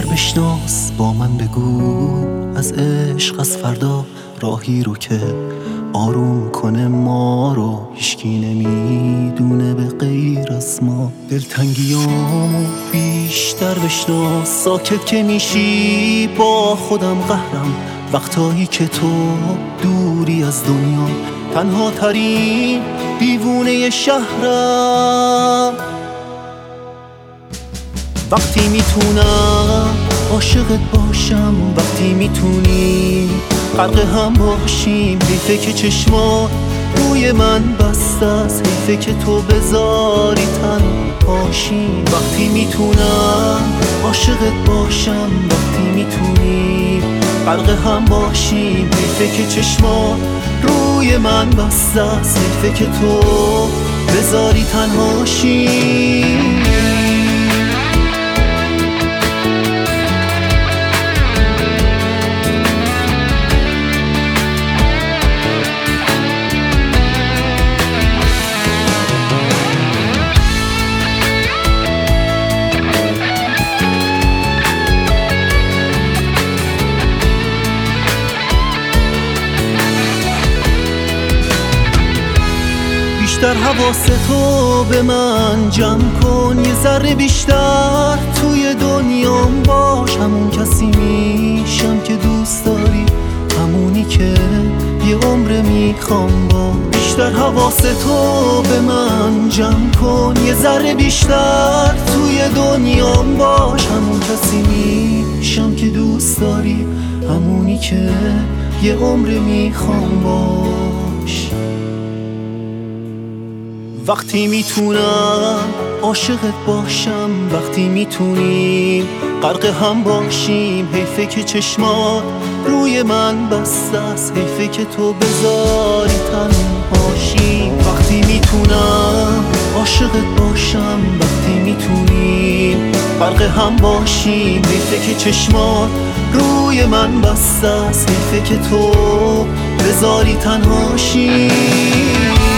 بیشتر بشناس، با من بگو از عشق از فردا راهی رو که آروم کنه ما رو. هیچکی نمیدونه به غیر از ما. دلتنگیامو بیشتر بشناس، ساکت که میشی با خودم قهرم. وقتایی که تو دوری از دنیا، تنها ترین دیوونه شهرم. وقتی میتونم عاشقت باشم، وقتی میتونی غرق هم باشیم. حیفه که چشمات روی من بسته است، حیفه که تو بذاری تنهاشیم. وقتی میتونم عاشقت باشم، وقتی میتونی غرق هم باشیم. حیفه که چشمات روی من بسته است، حیفه که تو بذاری تنهاشیم. بیشتر حواستو به من جمع کن، یه ذره بیشتر توی دنیام باش. همون کسی میشم که دوست داری، همونی که یه عمر میخوام باش. بیشتر حواستو به من جمع کن، یه ذره بیشتر توی دنیام باش. همون کسی میشم که دوست داری، همونی که یه عمر میخوام باش. وقتی میتونم عاشقت باشم، وقتی میتونیم غرق هم باشیم. حیفه که چشمات روی من بسته است، حیفه که تو بذاری تنهاشیم. وقتی میتونم عاشقت باشم، وقتی میتونیم غرق هم باشیم. حیفه که چشمات روی من بسته است، حیفه که تو بذاری تنهاشیم.